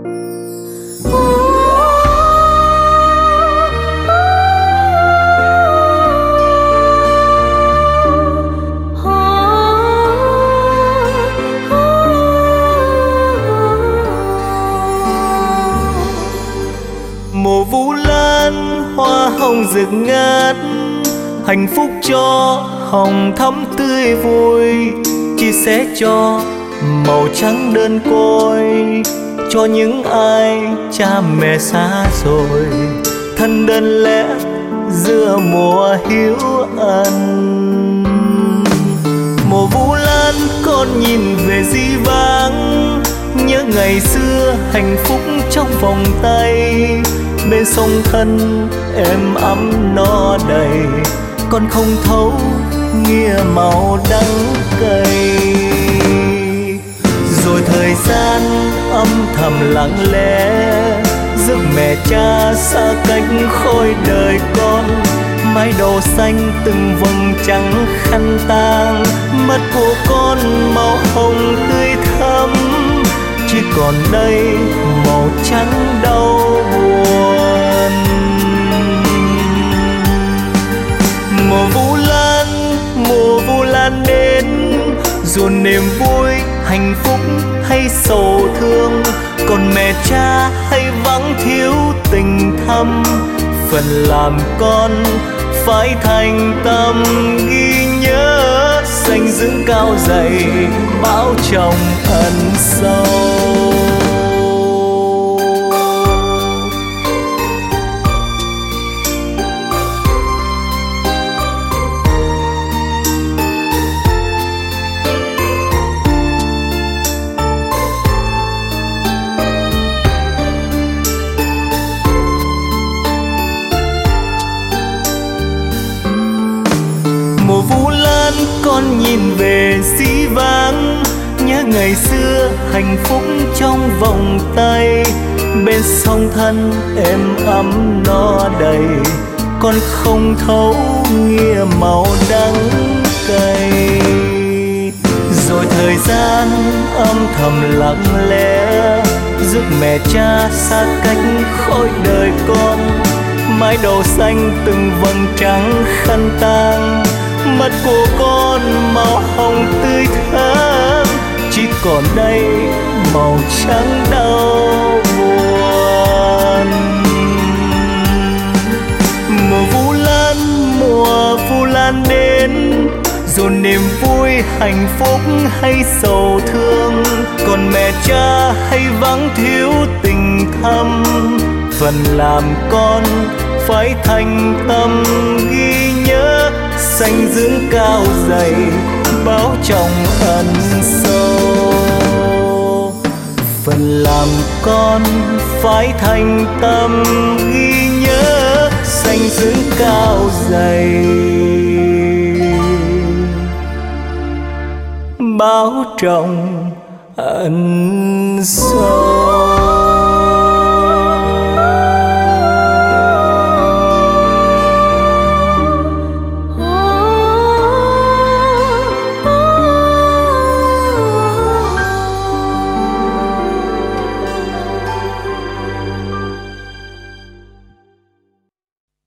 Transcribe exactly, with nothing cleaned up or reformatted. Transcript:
Mùa vu lan hoa hồng rực ngát, hạnh phúc cho hồng thắm tươi vui, chia sẻ cho màu trắng đơn côi, cho những ai cha mẹ xa rồi, thân đơn lẻ giữa mùa hiu ân. Mùa vu lan con nhìn về dĩ vãng, nhớ ngày xưa hạnh phúc trong vòng tay, bên sông thân êm ấm no đầy, con không thấu nghĩa màu đắng cay. Rồi thời gian âm thầm lặng lẽ, giấc mẹ cha xa cách khói đời con, mái đầu xanh từng vầng trắng khăn tang, mắt của con màu hồng tươi thắm, chỉ còn đây màu trắng đau buồn. Mùa vu lan, mùa vu lan đến, dù niềm vui hạnh phúc hay sầu thương, còn mẹ cha hay vắng thiếu tình thâm, phần làm con phải thành tâm ghi nhớ, xanh dưỡng cao dày bão chồng ẩn sâu. Mùa vu lan con nhìn về dĩ vãng, nhớ ngày xưa hạnh phúc trong vòng tay, bên sông thân êm ấm no đầy, con không thấu nghĩa màu đắng cay. Rồi thời gian âm thầm lặng lẽ, giấc mẹ cha xa cách khói đời con, mái đầu xanh từng vầng trắng khăn tang, mắt của con màu hồng tươi thắm, chỉ còn đây màu trắng đau buồn. Mùa vu lan, mùa vu lan đến, dù niềm vui hạnh phúc hay sầu thương, còn mẹ cha hay vắng thiếu tình thâm, phần làm con phải thành tâm ghi nhớ, xanh dưỡng cao dày báo chồng ẩn sâu. Phần làm con phải thành tâm ghi nhớ, xanh dưỡng cao dày báo chồng ẩn sâu.